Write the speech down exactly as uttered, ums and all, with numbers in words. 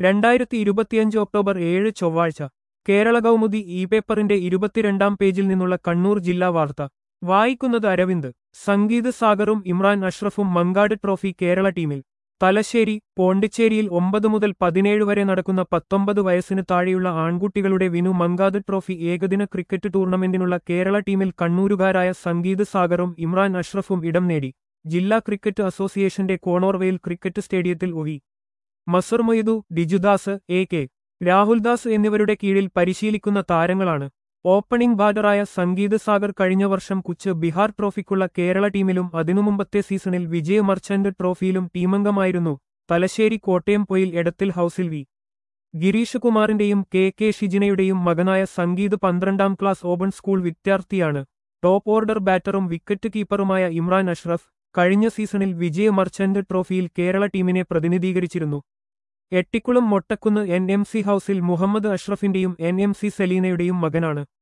രണ്ടായിരത്തി ഇരുപത്തിയഞ്ച് ഒക്ടോബർ ഏഴ് ചൊവ്വാഴ്ച കേരള കൗമുദി ഇ പേപ്പറിന്റെ ഇരുപത്തിരണ്ടാം പേജിൽ നിന്നുള്ള കണ്ണൂർ ജില്ലാ വാർത്ത വായിക്കുന്നത് അരവിന്ദ്. സംഗീത് സാഗറും ഇമ്രാൻ അഷ്റഫും മങ്കാട് ട്രോഫി കേരള ടീമിൽ. തലശ്ശേരി. പോണ്ടിച്ചേരിയിൽ ഒമ്പത് മുതൽ പതിനേഴ് വരെ നടക്കുന്ന പത്തൊമ്പത് വയസ്സിന് താഴെയുള്ള ആൺകുട്ടികളുടെ വിനു മങ്കാട് ട്രോഫി ഏകദിന ക്രിക്കറ്റ് ടൂർണമെന്റിനുള്ള കേരള ടീമിൽ കണ്ണൂരുകാരായ സംഗീത് സാഗറും ഇമ്രാൻ അഷ്റഫും ഇടം നേടി. ജില്ലാ ക്രിക്കറ്റ് അസോസിയേഷന്റെ കോണോർവെയിൽ ക്രിക്കറ്റ് സ്റ്റേഡിയത്തിൽ O V Masoor Moidu, Dijudas, A K Rahuldas എന്നിവരുടെ കീഴിൽ പരിശീലിക്കുന്ന താരങ്ങളാണ്. ഓപ്പണിംഗ് ബാറ്ററായ സംഗീത് സാഗർ കഴിഞ്ഞ വർഷം കുച്ച് ബിഹാർ ട്രോഫിക്കുള്ള കേരള ടീമിലും അതിനുമുമ്പത്തെ സീസണിൽ വിജയ് മർച്ചന്റ് ട്രോഫിയിലും ടീമംഗമായിരുന്നു. തലശ്ശേരി കോട്ടയം പൊയിൽ എടത്തിൽ ഹൌസിൽ വി ഗിരീഷ് കുമാറിന്റെയും കെ കെ ഷിജിനയുടെയും മകനായ സംഗീത് പന്ത്രണ്ടാം ക്ലാസ് ഓപ്പൺ സ്കൂൾ വിദ്യാർത്ഥിയാണ്. ടോപ്പ് ഓർഡർ ബാറ്ററും വിക്കറ്റ് കീപ്പറുമായ ഇമ്രാൻ അഷ്റഫ് കഴിഞ്ഞ സീസണിൽ വിജയ് മർച്ചന്റ് ട്രോഫിയിൽ കേരള ടീമിനെ പ്രതിനിധീകരിച്ചിരുന്നു. Ettikkulam Mottakkunnu N M C ഹൌസിൽ മുഹമ്മദ് അഷ്റഫിന്റെയും എൻ എം സി സലീനയുടെയും മകനാണ്.